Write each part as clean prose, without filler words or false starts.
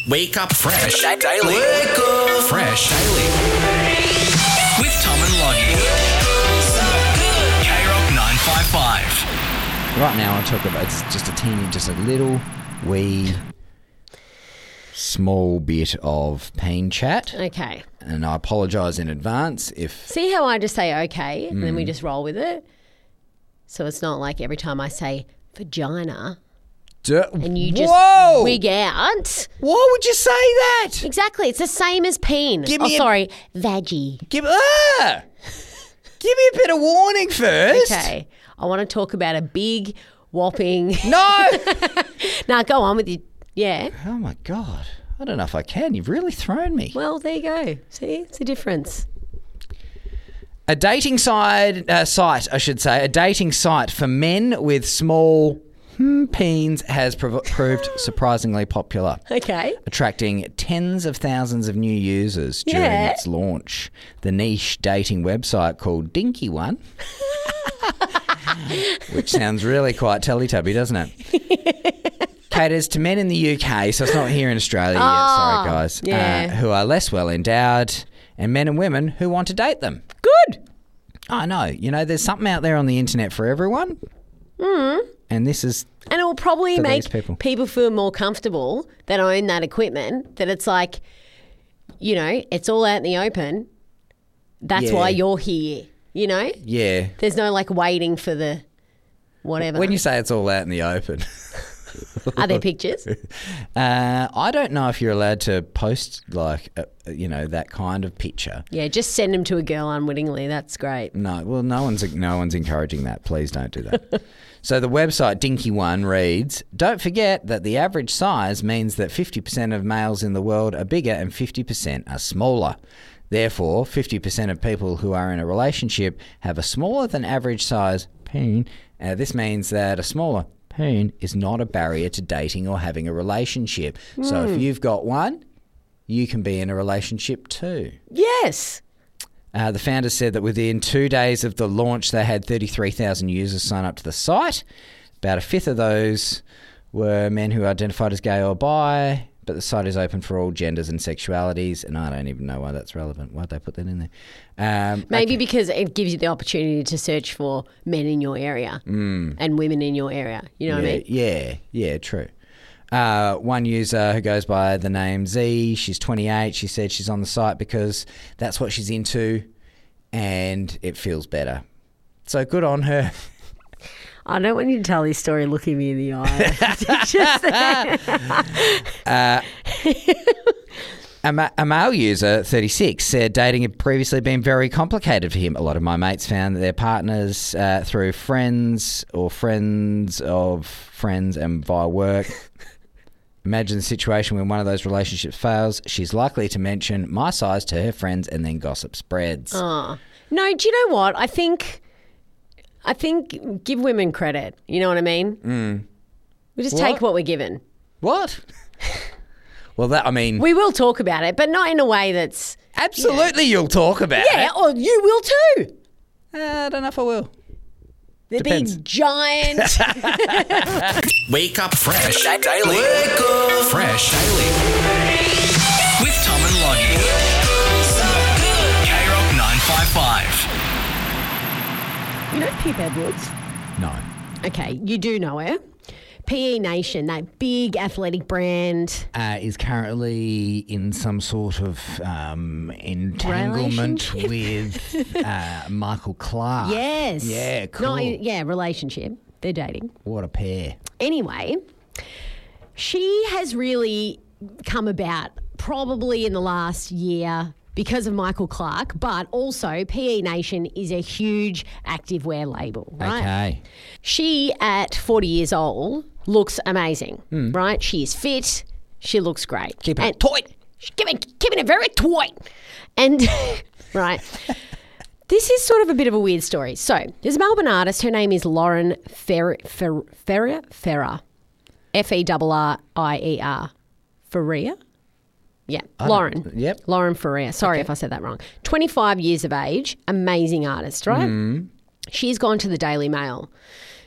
Wake up fresh daily. Wake up fresh daily. With Tom and Lonnie. K-Rock 955. Right now, I talk about it's just a little wee small bit of pain chat. Okay. And I apologise in advance if... See how I just say okay and then we just roll with it? So it's not like every time I say vagina and you just Whoa! wig out. Why would you say that? Exactly. It's the same as peen. Sorry, vaggie. Give me a bit of warning first. Okay. I want to talk about a big, whopping... No! Now, go on with your... Yeah. Oh, my God. I don't know if I can. You've really thrown me. Well, there you go. See, it's a difference. A dating site for men with small peens has proved surprisingly popular. Okay. Attracting tens of thousands of new users during its launch. The niche dating website called Dinky One, which sounds really quite Teletubby, doesn't it? Caters to men in the UK, so it's not here in Australia yet, sorry guys, who are less well endowed, and men and women who want to date them. Good. I know. You know, there's something out there on the internet for everyone. And this is... And it will probably for make these people. people feel more comfortable that own that equipment, that it's like, you know, it's all out in the open. That's why you're here, you know? Yeah. There's no like waiting for the whatever. When you say it's all out in the open... Are there pictures? I don't know if you're allowed to post like, that kind of picture. Yeah, just send them to a girl unwittingly. That's great. No, well, no one's encouraging that. Please don't do that. So the website Dinky One reads, "Don't forget that the average size means that 50% of males in the world are bigger and 50% are smaller. Therefore, 50% of people who are in a relationship have a smaller than average size peen. This means that a smaller peen is not a barrier to dating or having a relationship. So if you've got one, you can be in a relationship too." Yes. The founders said that within 2 days of the launch, they had 33,000 users sign up to the site. About a fifth of those were men who identified as gay or bi, but the site is open for all genders and sexualities, and I don't even know why that's relevant. Why'd they put that in there? Maybe because it gives you the opportunity to search for men in your area and women in your area. You know what I mean? Yeah, true. One user who goes by the name Z, she's 28. She said she's on the site because that's what she's into and it feels better. So good on her. I don't want you to tell this story looking me in the eye. A male user, 36, said dating had previously been very complicated for him. A lot of my mates found that their partners through friends or friends of friends and via work. Imagine the situation when one of those relationships fails. She's likely to mention my size to her friends and then gossip spreads. Oh. No, do you know what? I think give women credit. You know what I mean? We just take what we're given. What? Well, we will talk about it, but not in a way that's... Absolutely you'll talk about it. Yeah, or you will too. I don't know if I will. The Depends. big giant... Wake up fresh daily. Wake up fresh daily. With Tom and Lonnie. K-Rock 955. You know Pip Edwards? No. Okay, you do know her. PE Nation, that big athletic brand. Is currently in some sort of entanglement with Michael Clark. Yes. Yeah, cool. Relationship. They're dating. What a pair. Anyway, she has really come about probably in the last year because of Michael Clark, but also PE Nation is a huge activewear label, right? Okay. She, at 40 years old, looks amazing, right? She is fit. She looks great. Keeping it tight. She's keeping it very tight. And, right, this is sort of a bit of a weird story. So there's a Melbourne artist. Her name is Lauren Ferrier. Ferrier? Ferrier? Yeah, Lauren. Yep. Lauren Ferrier. Sorry if I said that wrong. 25 years of age, amazing artist, right? She's gone to the Daily Mail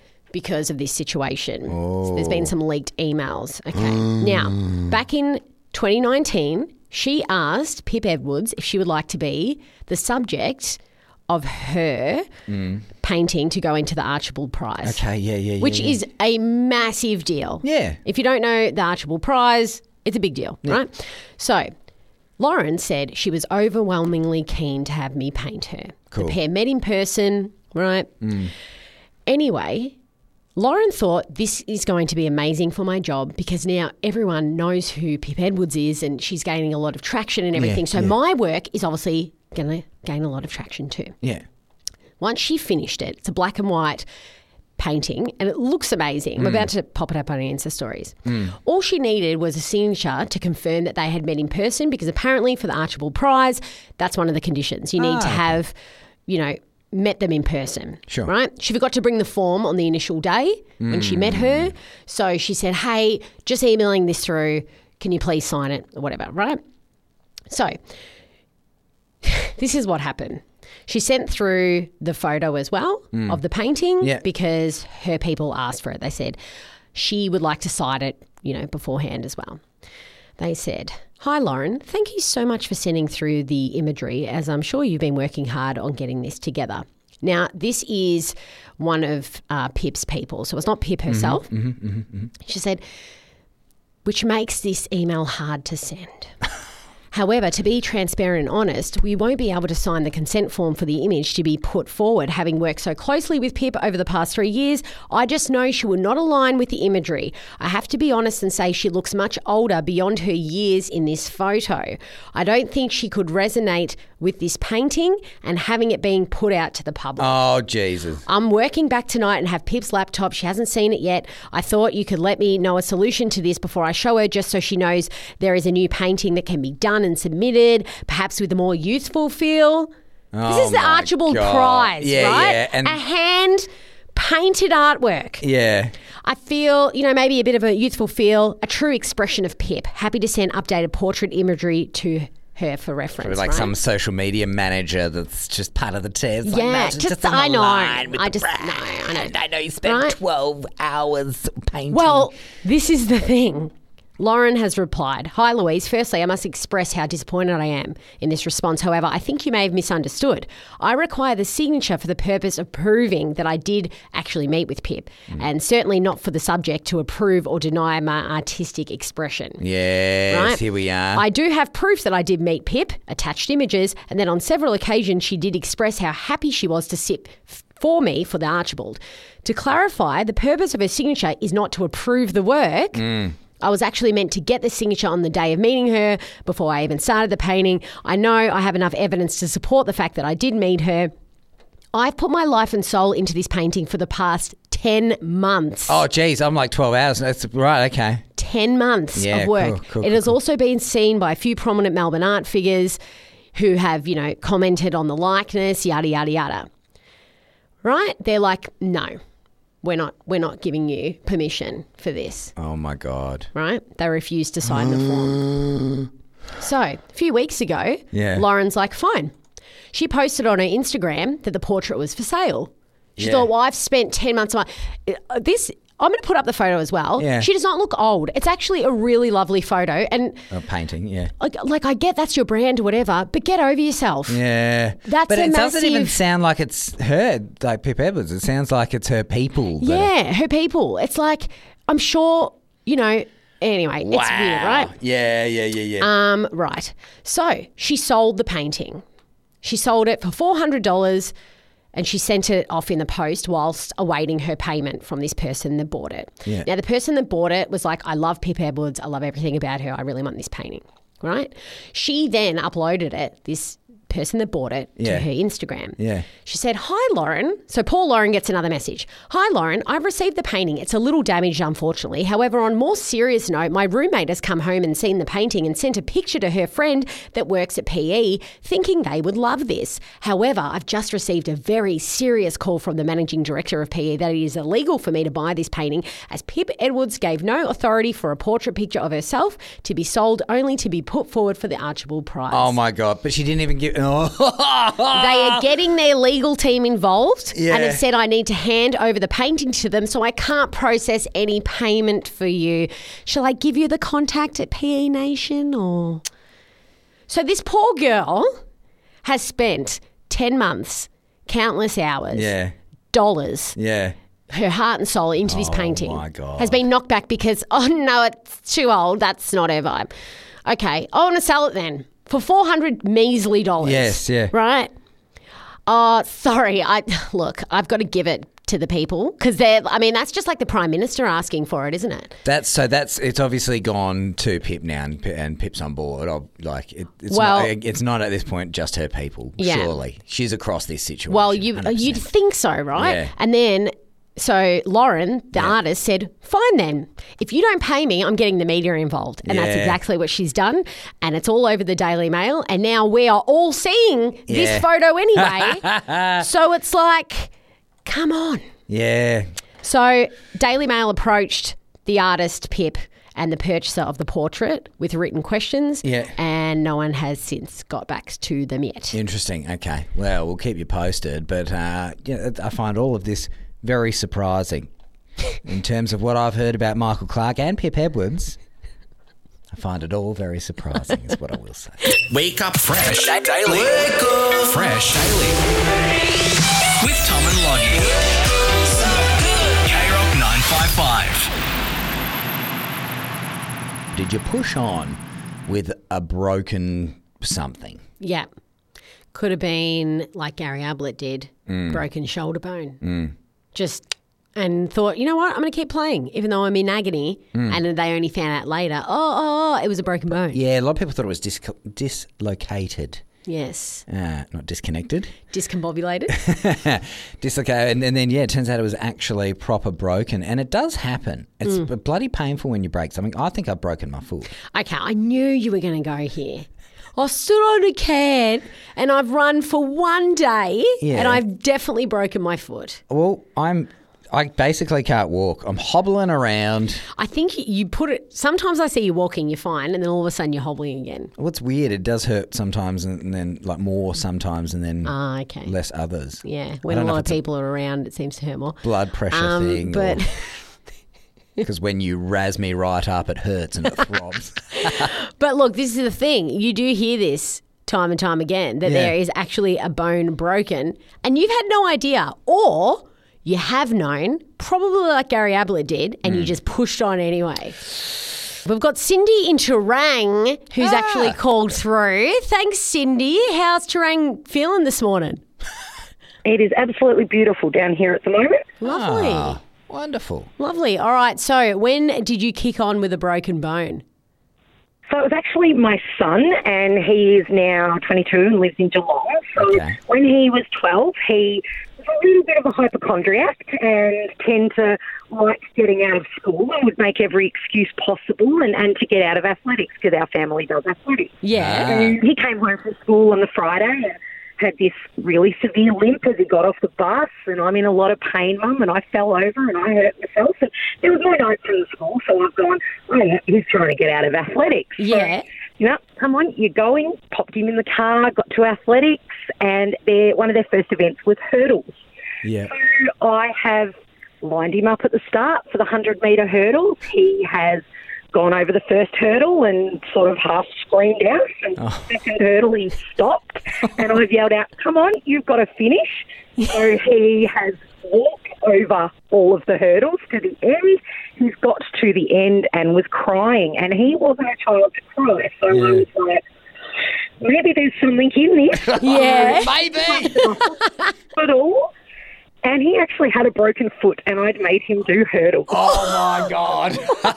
because of this situation. So there's been some leaked emails. Okay. Now, back in 2019, she asked Pip Edwards if she would like to be the subject of her painting to go into the Archibald Prize. Okay, yeah. Which is a massive deal. Yeah. If you don't know the Archibald Prize, it's a big deal, right? So Lauren said she was overwhelmingly keen to have me paint her. Cool. The pair met in person, right? Anyway, Lauren thought this is going to be amazing for my job because now everyone knows who Pip Edwards is and she's gaining a lot of traction and everything. So my work is obviously going to gain a lot of traction too. Yeah. Once she finished it, it's a black and white painting and it looks amazing. I'm about to pop it up on Insta stories. All she needed was a signature to confirm that they had met in person because apparently for the Archibald Prize, that's one of the conditions. You need to have, met them in person. Sure. Right? She forgot to bring the form on the initial day when she met her. So she said, hey, just emailing this through. Can you please sign it or whatever, right? So this is what happened. She sent through the photo as well of the painting because her people asked for it. They said she would like to cite it, beforehand as well. They said, hi, Lauren. Thank you so much for sending through the imagery as I'm sure you've been working hard on getting this together. Now, this is one of Pip's people. So it's not Pip herself. She said, which makes this email hard to send. However, to be transparent and honest, we won't be able to sign the consent form for the image to be put forward. Having worked so closely with Pip over the past 3 years, I just know she will not align with the imagery. I have to be honest and say she looks much older beyond her years in this photo. I don't think she could resonate with this painting and having it being put out to the public. Oh, Jesus. I'm working back tonight and have Pip's laptop. She hasn't seen it yet. I thought you could let me know a solution to this before I show her just so she knows there is a new painting that can be done and submitted, perhaps with a more youthful feel. This is the Archibald Prize, right? Yeah. And a hand-painted artwork. yeah. I feel, maybe a bit of a youthful feel, a true expression of Pip. Happy to send updated portrait imagery to her for reference. Like right? some social media manager that's just part of the test. Yeah, just I know. I know you spent 12 hours painting. Well, this is the thing. Lauren has replied, hi Louise, firstly I must express how disappointed I am in this response. However, I think you may have misunderstood. I require the signature for the purpose of proving that I did actually meet with Pip and certainly not for the subject to approve or deny my artistic expression. Yes, Right? here we are. I do have proof that I did meet Pip, attached images, and that on several occasions she did express how happy she was to sit for me for the Archibald. To clarify, the purpose of her signature is not to approve the work. I was actually meant to get the signature on the day of meeting her before I even started the painting. I know I have enough evidence to support the fact that I did meet her. I've put my life and soul into this painting for the past 10 months. Oh, geez, I'm like 12 hours. That's right, okay. 10 months of work. Cool, it has also been seen by a few prominent Melbourne art figures who have, commented on the likeness, yada, yada, yada. Right? They're like, no. We're not giving you permission for this. Oh, my God. Right? They refused to sign the form. So, a few weeks ago, Lauren's like, fine. She posted on her Instagram that the portrait was for sale. She thought, well, I've spent 10 months on this. I'm going to put up the photo as well. Yeah. She does not look old. It's actually a really lovely photo. And A painting, yeah. like I get that's your brand or whatever, but get over yourself. Yeah. That's but a it doesn't even massive- sound like it's her, like Pip Edwards. It sounds like it's her people. Yeah, her people. It's like, I'm sure, anyway, it's weird, right? Yeah. Right. So she sold the painting. She sold it for $400 and she sent it off in the post whilst awaiting her payment from this person that bought it. Yeah. Now, the person that bought it was like, I love Pip Edwards. I love everything about her. I really want this painting, right? She then uploaded it, this person that bought it, to her Instagram. Yeah. She said, hi, Lauren. So Paul Lauren gets another message. Hi, Lauren. I've received the painting. It's a little damaged, unfortunately. However, on a more serious note, my roommate has come home and seen the painting and sent a picture to her friend that works at PE, thinking they would love this. However, I've just received a very serious call from the managing director of PE that it is illegal for me to buy this painting, as Pip Edwards gave no authority for a portrait picture of herself to be sold, only to be put forward for the Archibald Prize. Oh, my God. But she didn't even give They are getting their legal team involved Yeah. and have said I need to hand over the painting to them, so I can't process any payment for you. Shall I give you the contact at PE Nation or? So this poor girl has spent 10 months, countless hours, dollars, her heart and soul into this painting. My God. Has been knocked back because, oh no, it's too old. That's not her vibe. Okay, I want to sell it then for $400 measly. Yes, yeah. Right? Sorry. I've got to give it to the people because that's just like the Prime Minister asking for it, isn't it? It's obviously gone to Pip now, and Pip's on board. It's not at this point just her people. Yeah. Surely she's across this situation. Well, you'd think so, right? Yeah. And then. So Lauren, the artist, said, fine then. If you don't pay me, I'm getting the media involved. And that's exactly what she's done. And it's all over the Daily Mail. And now we are all seeing this photo anyway. So it's like, come on. Yeah. So Daily Mail approached the artist, Pip, and the purchaser of the portrait with written questions. Yeah. And no one has since got back to them yet. Interesting. Okay. Well, we'll keep you posted. But I find all of this very surprising in terms of what I've heard about Michael Clark and Pip Edwards. I find it all very surprising is what I will say. Wake up fresh daily. Wake up fresh daily. With Tom and Lonnie. K-Rock 955. Did you push on with a broken something? Yeah. Could have been like Gary Ablett did, broken shoulder bone. And thought, you know what, I'm going to keep playing, even though I'm in agony. And then they only found out later, it was a broken bone. Yeah, a lot of people thought it was dislocated. Yes. Not disconnected. Discombobulated. Dislocated. And then, it turns out it was actually proper broken. And it does happen. It's bloody painful when you break something. I think I've broken my foot. Okay, I knew you were going to go here. I stood on a can and I've run for one day and I've definitely broken my foot. Well, I basically can't walk. I'm hobbling around. I think you put it... Sometimes I see you walking, you're fine, and then all of a sudden you're hobbling again. What's weird, it does hurt sometimes and then like more sometimes and then okay. less others. Yeah, when a lot of people are around, it seems to hurt more. Blood pressure thing. But... Because when you razz me right up, it hurts and it throbs. But look, this is the thing. You do hear this time and time again, that there is actually a bone broken and you've had no idea, or you have known, probably like Gary Ablett did, and you just pushed on anyway. We've got Cindy in Terang who's actually called through. Thanks, Cindy. How's Terang feeling this morning? It is absolutely beautiful down here at the moment. Lovely. Wonderful. Lovely. All right. So when did you kick on with a broken bone? So it was actually my son, and he is now 22 and lives in Geelong. So when he was 12, he was a little bit of a hypochondriac and tend to like getting out of school and would make every excuse possible and to get out of athletics because our family does athletics. Yeah. And he came home from school on the Friday and had this really severe limp as he got off the bus, and I'm in a lot of pain, Mum, and I fell over and I hurt myself. And there was no note from the school, so I've gone, he's trying to get out of athletics. Yeah. So, come on, you're going. Popped him in the car, got to athletics, and one of their first events was hurdles. Yeah. So I have lined him up at the start for the 100-metre hurdles. He has gone over the first hurdle and sort of half screamed out. And the second hurdle, he stopped. And I've yelled out, come on, you've got to finish. So he has walked over all of the hurdles to the end. He's got to the end and was crying. And he wasn't a child to cry. So I was like, maybe there's something in this. Yeah. Maybe. Hospital. And he actually had a broken foot, and I'd made him do hurdles. Oh, my God.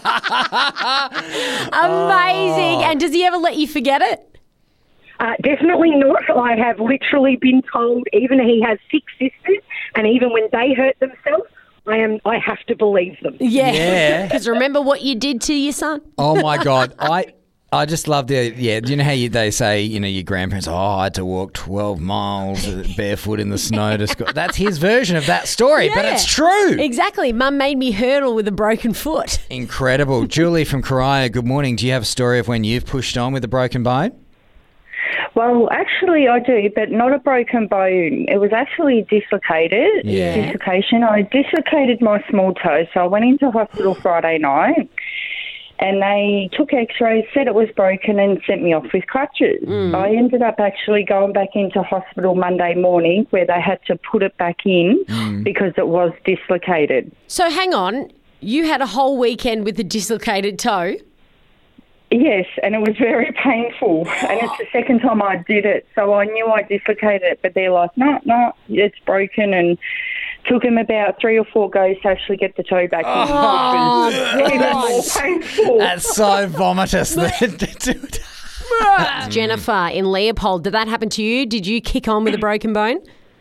Amazing. And does he ever let you forget it? Definitely not. I have literally been told, even he has 6 sisters, and even when they hurt themselves, I have to believe them. Yeah. Because remember what you did to your son? Oh, my God. I just love do you know how they say, your grandparents, I had to walk 12 miles barefoot in the snow to school. That's his version of that story, but it's true. Exactly. Mum made me hurdle with a broken foot. Incredible. Julie from Coria, good morning. Do you have a story of when you've pushed on with a broken bone? Well, actually, I do, but not a broken bone. It was actually dislocated. Yeah. Dislocation. I dislocated my small toe, so I went into hospital Friday night, and they took x-rays, said it was broken, and sent me off with crutches. I ended up actually going back into hospital Monday morning where they had to put it back in because it was dislocated. So hang on, you had a whole weekend with a dislocated toe? Yes, and it was very painful, and it's the second time I did it, so I knew I dislocated it, but they're like, no, it's broken, and took them about 3 or 4 goes to actually get the toe back in, which was even more painful. That's so vomitous. Jennifer in Leopold, did that happen to you? Did you kick on with a broken bone?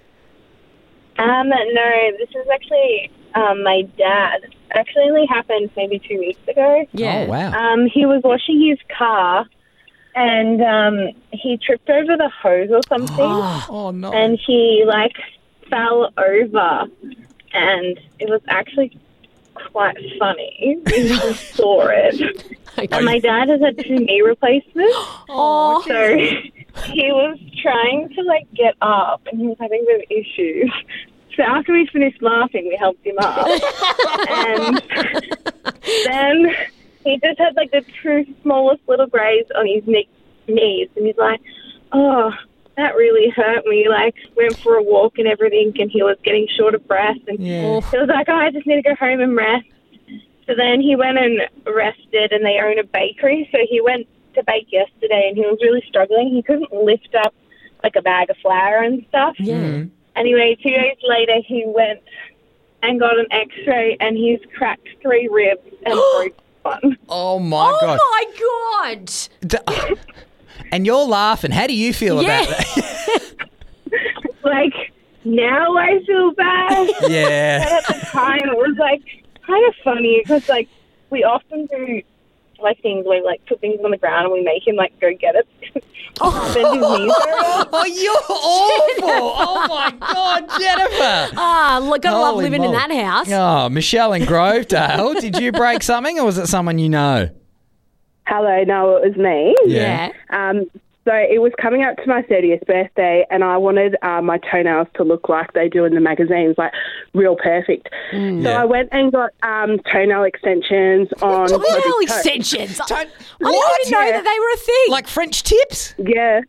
No, this is actually my dad. Actually only happened maybe 2 weeks ago. Yeah. Oh, wow. He was washing his car and he tripped over the hose or something. Oh, no. And he, fell over. And it was actually quite funny. We just saw it. And my dad has had 2 knee replacements. Oh. So he was trying to, get up and he was having a bit of issues. So after we finished laughing, we helped him up. And then he just had, the 2 smallest little graze on his knees. And he's like, oh, that really hurt me. Went for a walk and everything, and he was getting short of breath. And he was like, oh, I just need to go home and rest. So then he went and rested, and they own a bakery. So he went to bake yesterday, and he was really struggling. He couldn't lift up, a bag of flour and stuff. Yeah. Anyway, 2 days later, he went and got an x-ray, and he's cracked 3 ribs and broke one. Oh, my God. Oh, my God. And you're laughing. How do you feel about that? Now I feel bad. Yeah. But at the time, it was, kind of funny because, we often do, things where we, put things on the ground and we make him, go get it. Bend his knees very well. Oh, you're awful. Oh, my God, Jennifer. Gotta love Holy living in moly. that house. Oh, Michelle in Grovedale. Did you break something or was it someone you know? Hello, no, it was me. Yeah. So it was coming up to my 30th birthday and I wanted my toenails to look like they do in the magazines, real perfect. So I went and got toenail extensions on my Toenail big toe. extensions. I didn't What? even know that they were a thing. Like French tips? Yeah.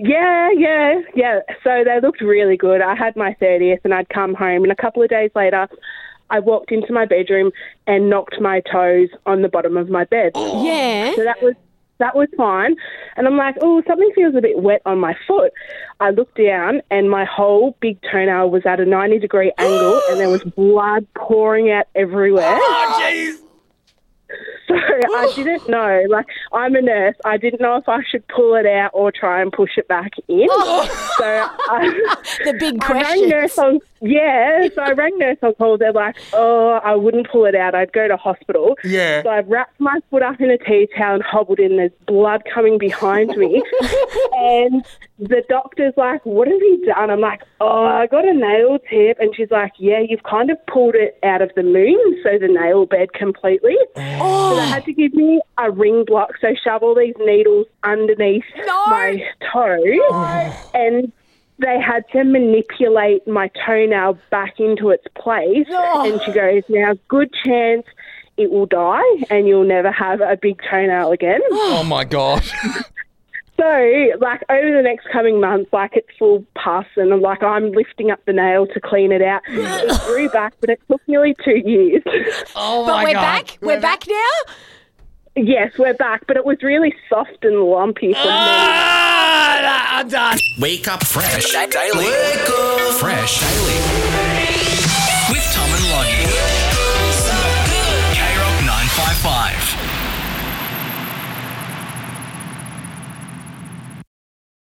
So they looked really good. I had my 30th and I'd come home and a couple of days later I walked into my bedroom and knocked my toes on the bottom of my bed. Yeah. So that was fine. And I'm like, oh, something feels a bit wet on my foot. I looked down and my whole big toenail was at a 90-degree angle and there was blood pouring out everywhere. Oh, jeez. So I didn't know. I'm a nurse. I didn't know if I should pull it out or try and push it back in. So The big I rang question. nurse on. So I rang nurse on call. They're like, oh, I wouldn't pull it out. I'd go to hospital. Yeah. So I wrapped my foot up in a tea towel and hobbled in. There's blood coming behind me. And the doctor's like, what have you done? I'm like, oh, I got a nail tip. And she's like, yeah, you've kind of pulled it out of the moon, so the nail bed completely. So they had to give me a ring block, so shove all these needles underneath my toe. And they had to manipulate my toenail back into its place. And she goes, now, good chance it will die and you'll never have a big toenail again. Oh, my God. So, over the next coming months, it's full pus and I'm lifting up the nail to clean it out. It grew back, but it took nearly 2 years. Oh, But my we're God. back? We're back now? Yes, we're back, but it was really soft and lumpy for me. I'm done. Wake up fresh daily. Wake up fresh daily.